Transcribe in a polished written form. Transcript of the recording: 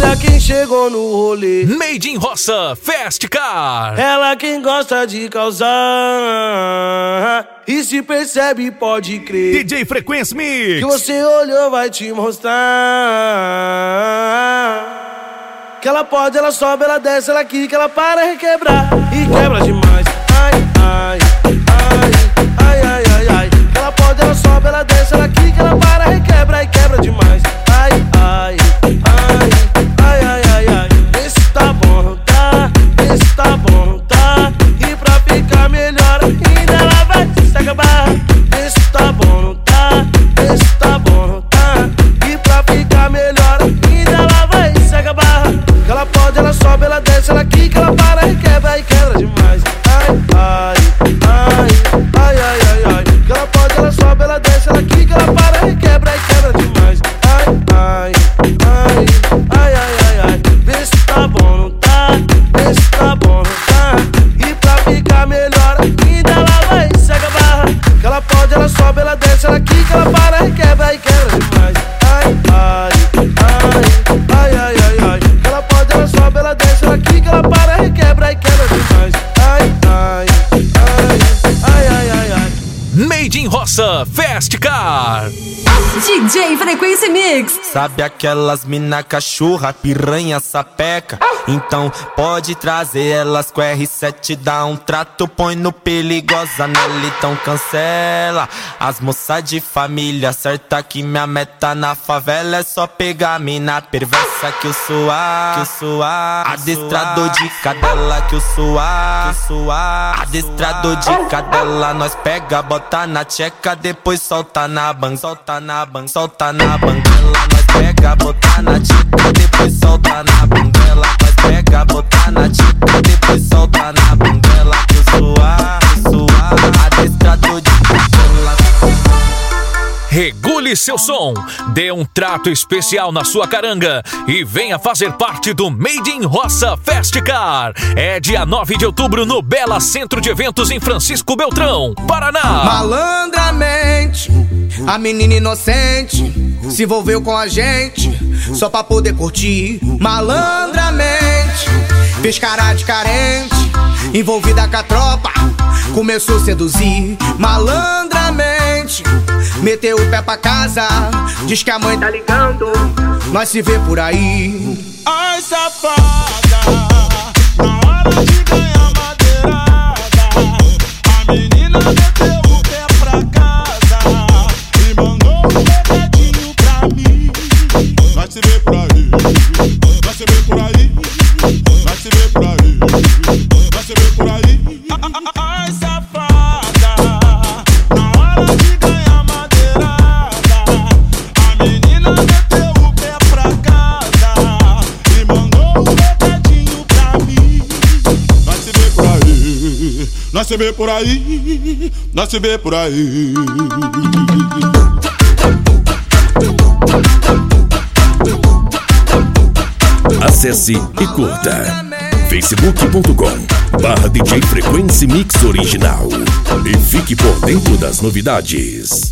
Olha quem chegou no rolê. Made in Roça Fast Car. Ela quem gosta de causar e se percebe pode crer. DJ Frequência Mix. Que você olhou vai te mostrar que ela pode, ela sobe, ela desce, ela quica, ela para requebrar e quebra demais. Ai, ai, ai, ai, ai, ai, ai. Ela pode, ela sobe, ela desce, ela quica, ela para requebra e quebra demais. Ai, ai, ai, ai, ai, ai, ai. Esse tá bom, tá? Esse tá bom, tá? E pra ficar melhor ainda ela vai se acabar. Esse tá bom, não tá? Esse tá bom, não tá? E pra ficar melhor ainda ela vai se acabar. Que ela pode, ela sobe, ela desce, ela quica, ela para e quebra demais. Ai, ai, ai, ai, ai, ai, ai. Que ela pode, ela sobe, ela desce, ela quica, ela para e quebra demais. Ai, ai, ai, ai, ai, ai, ai. Vê se tá bom, não tá? Vê se tá bom, não tá? E pra ficar melhor ainda ela vai se acabar. Que ela pode, ela sobe, ela desce, ela quica, ela para e quebra demais. Ai, ai, ai, ai, ai, ai, ai. Que ela pode, ela sobe, ela desce, ela quica, ela para e quebra demais. Ai, ai, ai, ai, ai, ai, ai. Made in Roça Fast Car. DJ Frequência Mix. Sabe aquelas mina cachorra, piranha, sapeca? Então pode trazer elas com R7, dá um trato, põe no perigosa nela, então cancela. As moças de família, certa que minha meta na favela é só pegar mina perversa que eu sou adestrador de cadela que eu sou adestrador de cadela. Nós pega, bota na tcheca, depois solta na banca, solta na banguela. Nós pega, bota na tcheca, depois solta na banguela. Nós pega, bota na tcheca, depois solta na banguela. Que eu sou adestrador de cadela. Regule seu som, dê um trato especial na sua caranga e venha fazer parte do Made in Roça Fast Car. É dia 9 de outubro no Bela Centro de Eventos em Francisco Beltrão, Paraná. Malandramente, a menina inocente se envolveu com a gente só pra poder curtir. Malandramente, fez cara de carente, envolvida com a tropa, começou a seduzir. Malandramente, meteu o pé pra casa, diz que a mãe tá ligando, nós se vê por aí. Ai, safada, na hora de ganhar madeirada, a menina meteu o pé pra casa e mandou um recadinho pra mim. Vai se ver por aí, vai se ver por aí, vai se ver por aí, vai se ver por aí. Ai, safada, na hora de ganhar madeirada, a menina meteu o pé pra casa e mandou um recadinho pra mim. Vai se ver por aí, nós se vê por aí, nós se vê por aí. Acesse e curta facebook.com/DJ Frequência Mix Original e fique por dentro das novidades.